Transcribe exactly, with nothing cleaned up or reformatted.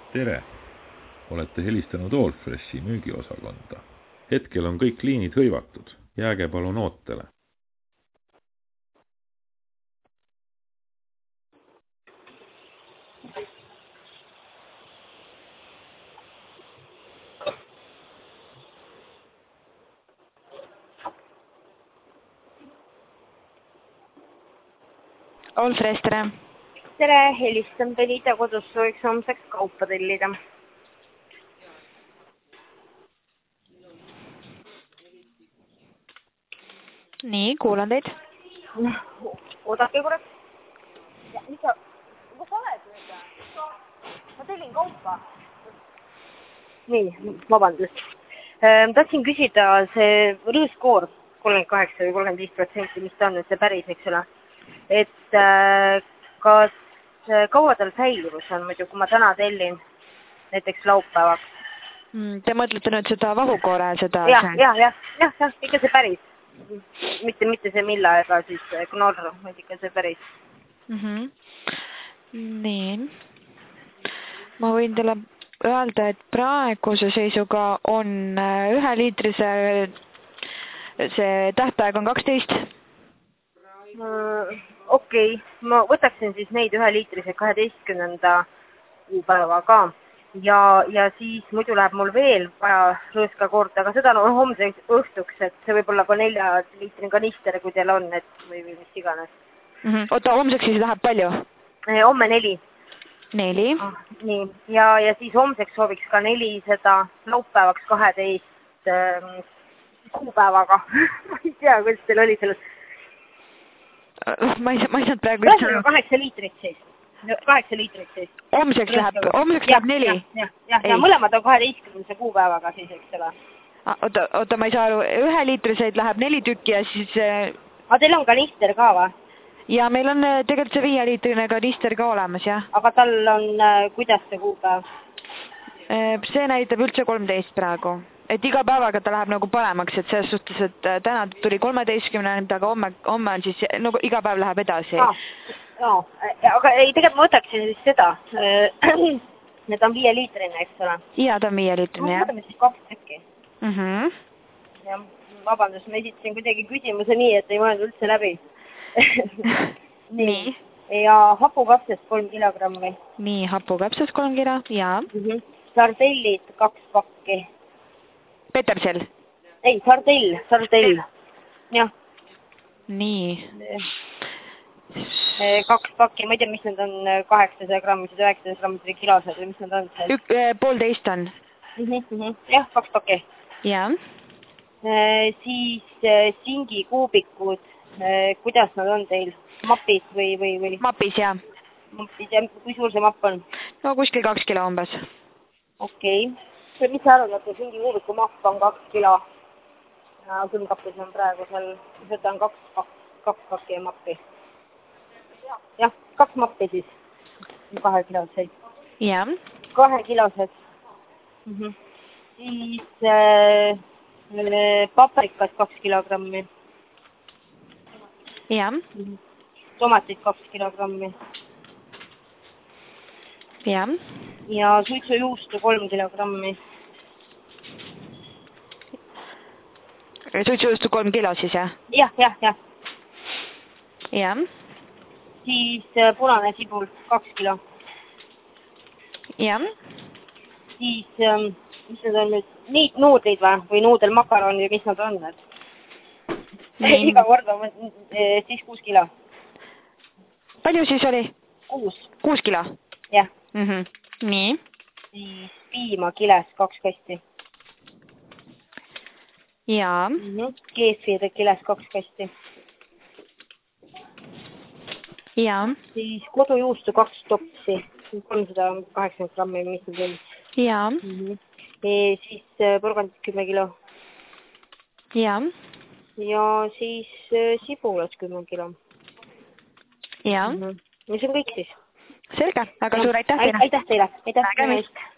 Tere! Olete helistanud Allfreshi müügiosakonda. Hetkel on kõik liinid hõivatud. Jääge palun ootele. Allfresh, tere! Tere, helistan Benita kodus sooviks homseks kaupa tellida. Nii, kuulan teid. Oodake korraks. Ja, mis sa, kus sa oled nüüd? Ma tellin kaupa. Nii, vabandust. Ähm, tahtsin küsida see rõõskoor kolmkümmend kaheksa või kolmkümmend viis protsenti, mis ta on nüüd see päris, eks ole. Et äh, kas kaua tal säilivus on muidu, kui ma täna tellin näiteks laupäevaks? Te mõtlete nüüd seda vahukoore, seda... Jah, jah, jah, jah, jah, ikka see päris. Mitte, mitte see milla ega siis knorr, vaid ikka see päris. Mm -hmm. Nii. Ma võin teile öelda, et praeguse seisuga on ühe liitrise see tähtaeg on kaksteist. Mm, okei, okay. Ma võtaksin siis neid ühe liitrise kaheteistkümnenda kuupäeva ka. Ja, ja siis muidu läheb mul veel vaja rõõskakoort, aga seda on homse õhtuks, et see võib olla ka nelja liitrin kanister, kui teil on, et või, või mis iganes. Mm -hmm. Oota, homseks siis läheb palju? Homme neli. Neli. Ah, nii, ja, ja siis homseks sooviks ka neli seda laupäevaks kaheteist ähm, kuupäevaga. Ma ei tea, kuidas teil oli selles. Ma ei, ma ei saanud praegu... kaheksa liitrit siis. kaheksa liitrit siis. Homseks läheb, homseks läheb neli? Jah, jah, jah, ja mõlemad on kaheteistkümnese kuupäevaga siis, eks ole. Oota, oota, ma ei saa aru, ühe liitriseid läheb neli tükki ja siis... Aga teil on kanister ka või? Ja meil on tegelikult see viie liitrine kanister ka olemas, jah. Aga tal on, kuidas see kuupäev? See näitab üldse kolmteist praegu. Et iga päevaga ta läheb nagu paremaks, et selles suhtes, et täna tuli kolmeteistkümnenda, aga homme, homme on siis, nagu iga päev läheb edasi. Ah, no, aga ei, tegelikult ma võtaksin siis seda. Need on viie liitrine, eks ole? Ja, ta on viie liitrine, jah. Võtame siis kaks tükki. Mm -hmm. Ja, vabandust, ma esitasin kuidagi küsimuse nii, et ei mõelnud üldse läbi. Nii. Ja hapukapsast kolm kilogrammi. Nii, hapukapsast kolm kilo, jaa. Mm -hmm. Sardellid kaks pakki. Petersel? Ei, sardell, sardell. Jah. Nii. Kaks pakki, ma ei tea, mis need on kaheksasada grammised, üheksasada grammised või kilosed või mis need on? Ük, poolteist on. Mm -hmm. Jah, kaks pakki. Jaa. E, siis singi kuubikud, e, kuidas nad on teil? Mapis või, või, või? Mapis, jah. Mapis, ja kui suur see mapp on? No kuskil kaks kilo umbes. Okei. Okay. Mis sa arvad, et singi kuubiku mapp on kaks kilo? Külmkapis on praegu seal, seda on kaks, kaks, kaks pakki ja mappi. Jah, kaks mappi siis. Kahe kilosed. Jah. Kahe kilosed. Mm -hmm. Siis äh, paprikas kaks kilogrammi. Jah. Mm -hmm. Tomatid kaks kilogrammi. Jah. Ja suitsujuustu kolm kilogrammi. Suitsujuustu kolm kilo siis, jah? Jah, jah, jah. Jah. Siis punane sibul kaks kilo. Jah. Siis, mis need on nüüd, niit nuudlid või, või nuudel makaroni või mis nad on need? Iga kord on siis kuus kilo. Palju siis oli? Kuus. Kuus kilo? Jah. Mm -hmm. Nii. Siis piima kiles kaks kasti. Jaa. Mm -hmm. Keefir kiles kaks kasti. Jaa. Siis kodujuustu kaks topsi. kolmsada kaheksakümmend grammi, mis need on? Jaa. Mm -hmm. E, siis porgandit kümme kilo. Jaa. Ja siis sibulas kümme kilo. Jaa. Mm -hmm. Ja see on kõik siis. Selge, aga suur aitäh teile. Aitäh teile. Aitäh. Nägemist.